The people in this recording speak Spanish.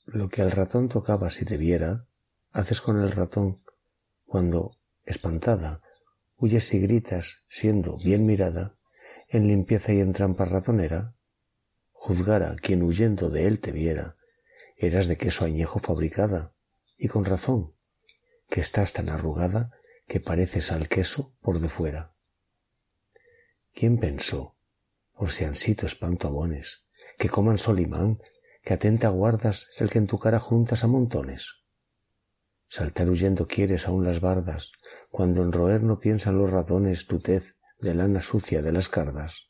Lo que al ratón tocaba si te viera, haces con el ratón cuando, espantada, huyes y gritas, siendo bien mirada, en limpieza y en trampa ratonera. Juzgara quien huyendo de él te viera, eras de queso añejo fabricada, y con razón, que estás tan arrugada que pareces al queso por de fuera. ¿Quién pensó, por si ansito espanto abones, que coman solimán, que atenta guardas el que en tu cara juntas a montones? Saltar huyendo quieres aún las bardas, cuando en roer no piensan los ratones tu tez de lana sucia de las cardas.